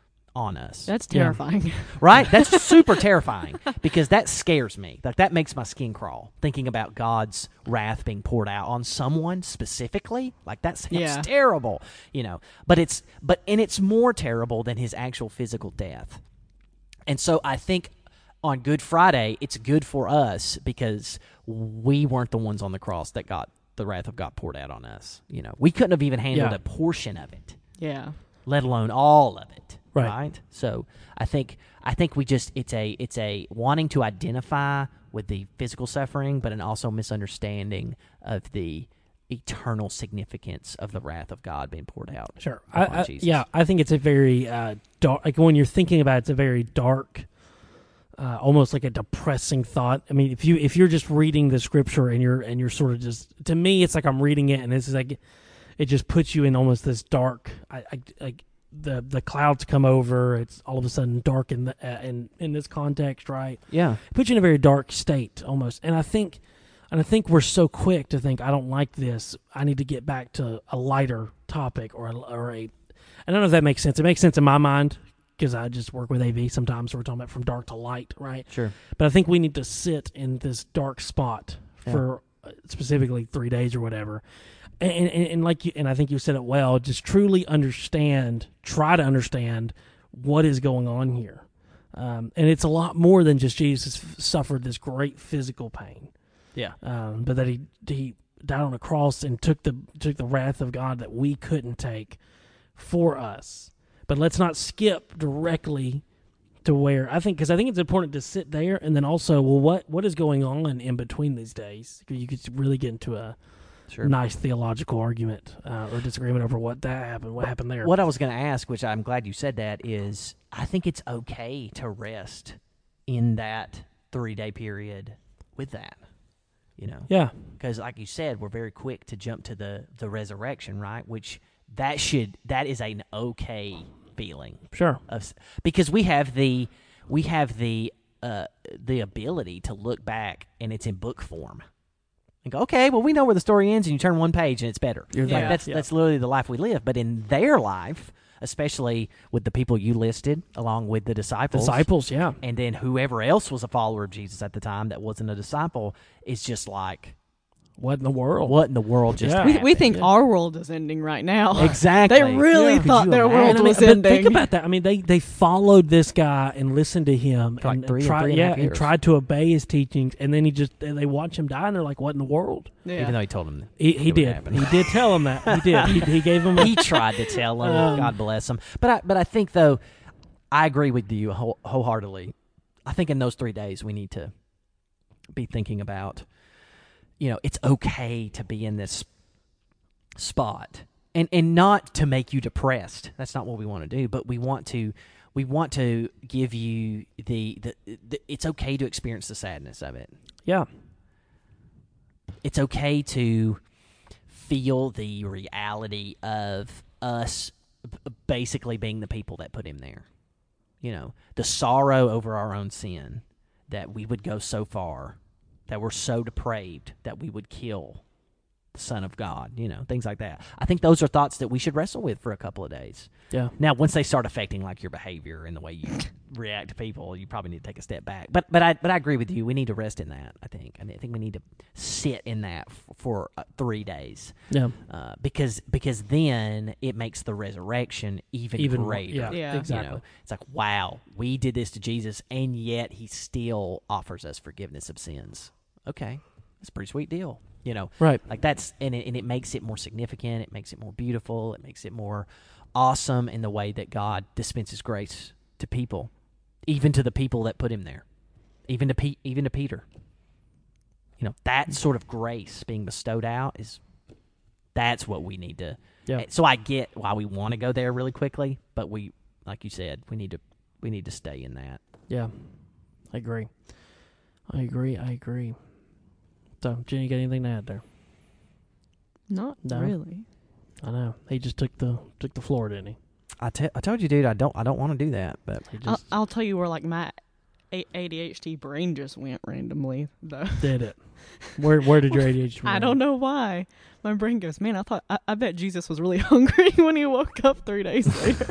on us. That's Yeah. terrifying. Right? That's super terrifying because that scares me. Like, that makes my skin crawl, thinking about God's wrath being poured out on someone specifically. Like, that sounds Yeah. terrible, you know. But it's but and it's more terrible than his actual physical death. And so I think on Good Friday, it's good for us because we weren't the ones on the cross that got the wrath of God poured out on us. You know, we couldn't have even handled Yeah. a portion of it, Yeah. let alone all of it. Right. Right. So I think I think we just it's a it's a wanting to identify with the physical suffering, but an also misunderstanding of the eternal significance of the wrath of God being poured out. Sure. I, upon I, Jesus. yeah, I think it's a very uh, dark. Like when you're thinking about it, it's a very dark, uh, almost like a depressing thought. I mean, if you if you're just reading the scripture and you're and you're sort of just to me, it's like I'm reading it and it's like it just puts you in almost this dark. I, I like the the clouds come over. It's all of a sudden dark in the uh, in in this context, right? Yeah. It puts you in a very dark state almost. And I think. And I think we're so quick to think, I don't like this. I need to get back to a lighter topic or a, or a. I don't know if that makes sense. It makes sense in my mind because I just work with A V sometimes, so we're talking about from dark to light, right? Sure. But I think we need to sit in this dark spot Yeah. for uh, specifically three days or whatever. And, and, and like you, and I think you said it well, just truly understand, try to understand what is going on here. Um, and it's a lot more than just Jesus f- suffered this great physical pain. Yeah. Um, but that he, he died on a cross and took the, took the wrath of God that we couldn't take for us. But let's not skip directly to where I think, because I think it's important to sit there and then also, well, what, what is going on in between these days? You could really get into a Sure. nice theological argument uh, or disagreement over what that happened, what happened there. What I was going to ask, which I'm glad you said that, is I think it's okay to rest in that three-day period with that, you know? Yeah, Because like you said, we're very quick to jump to the, the resurrection, right? Which that should, that is an okay feeling. sure. Of, because we have the, we have the, uh, the ability to look back and it's in book form. And go, okay, well, we know where the story ends, and you turn one page, and it's better. You're Like, there. that's Yeah. that's literally the life we live. But in their life, especially with the people you listed, along with the disciples, Disciples, yeah. and then whoever else was a follower of Jesus at the time that wasn't a disciple, is just like, What in the world? what in the world just Yeah. We, happened? we think Yeah. our world is ending right now. Exactly. They really Yeah. Could thought you their imagine? world And I mean, was but ending. think about that. I mean, they, they followed this guy and listened to him For like and, three- and tried, three and a yeah, half and years. tried to obey his teachings, and then he just and they watch him die, and they're like, "What in the world?" Yeah. Even though he told them. He, he It would did. happen. He did tell him that. He did. He, he gave him. A, He tried to tell them. Um, God bless him. But I, but I think, though, I agree with you whole, wholeheartedly. I think in those three days we need to be thinking about, you know, it's okay to be in this spot, and and not to make you depressed. That's not what we want to do. But we want to we want to give you the the, the it's okay to experience the sadness of it. yeah, It's okay to feel the reality of us b- basically being the people that put him there. You know, the sorrow over our own sin, that we would go so far, that we're so depraved that we would kill the Son of God, you know, things like that. I think those are thoughts that we should wrestle with for a couple of days. yeah. Now, once they start affecting like your behavior and the way you react to people, you probably need to take a step back. But but I but I agree with you. We need to rest in that. I think. I, mean, I think we need to sit in that f- for uh, three days, Yeah. uh, because because then it makes the resurrection even, Even more- greater. yeah, Yeah. You exactly. know, it's like, wow, we did this to Jesus, and yet He still offers us forgiveness of sins. Okay, that's a pretty sweet deal. You know, Right. like that's and it, and it makes it more significant. It makes it more beautiful. It makes it more awesome in the way that God dispenses grace to people, even to the people that put Him there, even to Pe- even to Peter. You know, that sort of grace being bestowed out is that's what we need to. Yeah. So I get why we want to go there really quickly, but we, like you said, we need to we need to stay in that. Yeah. I agree. I agree. I agree. So, Jenny, you got anything to add there? Not No. really. I know he just took the took the floor, didn't he? I, te- I told you, dude, I don't I don't want to do that, but He I'll, just I'll tell you where like my A- ADHD brain just went randomly though. did it. Where where did your A D H D? I don't know why. My brain goes, man. I thought I, I bet Jesus was really hungry when he woke up three days later.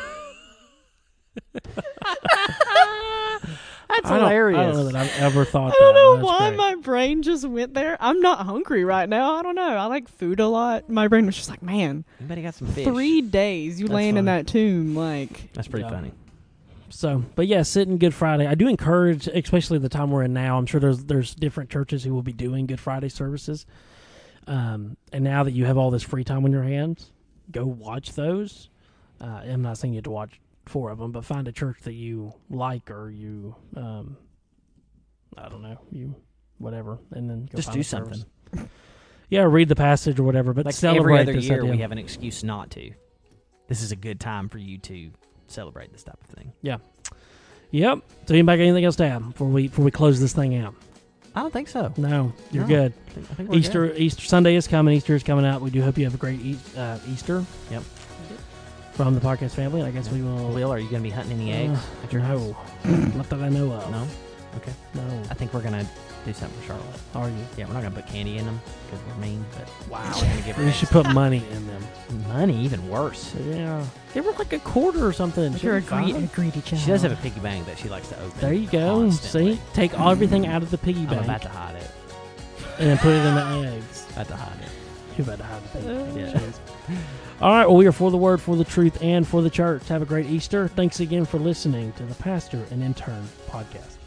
that's I don't, hilarious. I don't know that I've ever thought I don't that. know That's why great. my brain just went there. I'm not hungry right now. I don't know. I like food a lot. My brain was just like, man, Anybody got some fish? three days you That's laying in funny. that tomb, like. That's pretty Yeah. funny. So, but yeah, sitting Good Friday. I do encourage, especially the time we're in now. I'm sure there's there's different churches who will be doing Good Friday services. Um, and now that you have all this free time on your hands, go watch those. Uh, I'm not saying you have to watch four of them, but find a church that you like or you, um, I don't know, you whatever, and then go Just find do a service. something. Yeah, read the passage or whatever, but Like celebrate every other this year, idea. we have an excuse not to. This is a good time for you to celebrate this type of thing. Yep. So anybody got anything else to add before we before we close this thing out? I don't think so. No, you're No. good. I think, I think we're Easter good. Easter Sunday is coming. Easter is coming out. We do hope you have a great e- uh, Easter. Yep. From the podcast family, I guess we will. Will, are you going to be hunting any eggs Uh, at your house? no, not that I know of. No? Okay. No. I think we're going to do something for Charlotte. Are you? Yeah, we're not going to put candy in them because we're mean, but Wow. we're going to give her You eggs. should put money in them. Mhm. money, even worse. Yeah. Give her like a quarter or something. If you're a, She'll be greedy, fine. a greedy child. She does have a piggy bank that she likes to open. There you go. constantly. See? Take all, everything out of the piggy I'm bank about to hide it. and then put it in the eggs. About to hide it. You're about to hide the piggy bank. Yeah. Jeez. All right. Well, we are for the word, for the truth, and for the church. Have a great Easter. Thanks again for listening to the Pastor and Intern podcast.